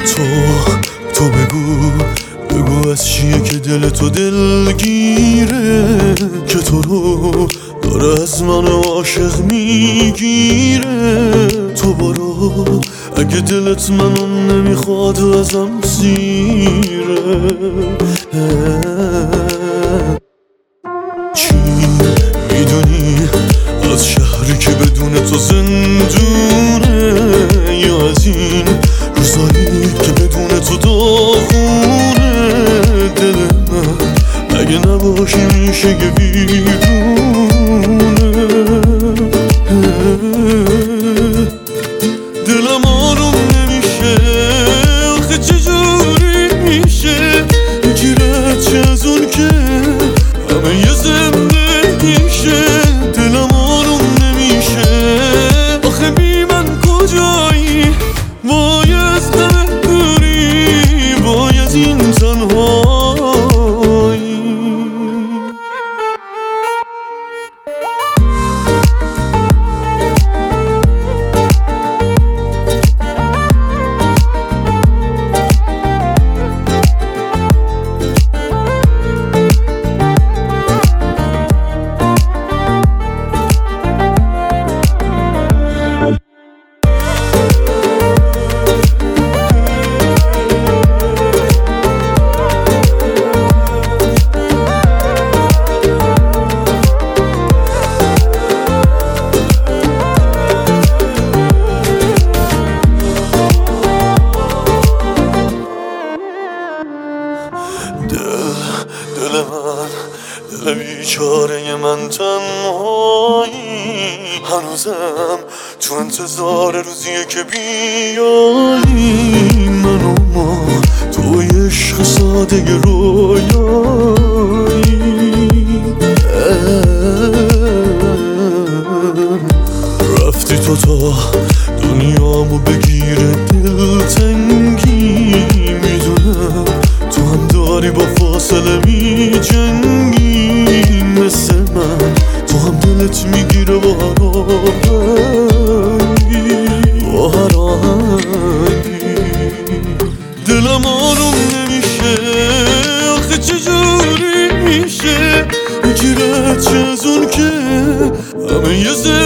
تو بگو از چیه که دل تو دلگیره، که تو رو داره از من عاشق میگیره. تو برو اگه دلت منو نمیخواد ازم سیره. چی میدونی از شهری که بدون تو زندونه، یا از این روزایی که بدون تو داغونه؟ دل من اگه نباشی میشه یه ویرونه. دلم آروم نمیشه، آخه چجوری میشه یکی رد چه از اون که همه یه زندگیشه. دلم آروم نمیشه، آخه بی من کجایی؟ وای از همه دوری، وای از این تنهایی. دل بیچاره من تنهایی، هنوزم تو انتظار روزیه که بیایی. من و ما توی عشق ساده رویایی. رفتی تو تا دنیامو بگیره دلتنگی، میدونم تو هم داری با فاصله می جنگی. مثل من تو هم دلت میگیره با هر آهنگی. دلم آروم نمیشه، آخه چجوری میشه یکی رد چه از اون که همه یه